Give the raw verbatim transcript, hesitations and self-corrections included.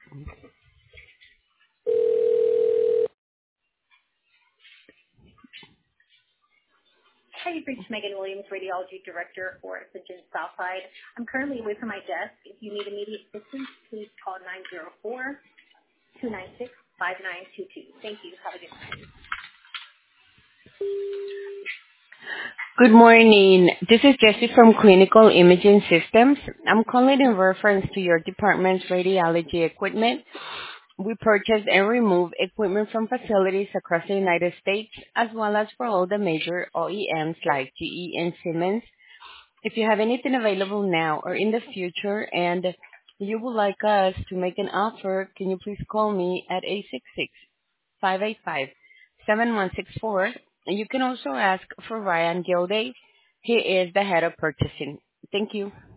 Hi, you've reached Megan Williams, Radiology Director for Ascension Southside. I'm currently away from my desk. If you need immediate assistance, please call nine zero four, two nine six, five nine two two. Thank you. Have a good night. Good morning. This is Jessie from Clinical Imaging Systems. I'm calling in reference to your department's radiology equipment. We purchase and remove equipment from facilities across the United States, as well as for all the major O E Ms like G E and Siemens. If you have anything available now or in the future and you would like us to make an offer, can you please call me at eight six six, five eight five, seven one six four. And you can also ask for Ryan Gilday. He is the head of purchasing. Thank you.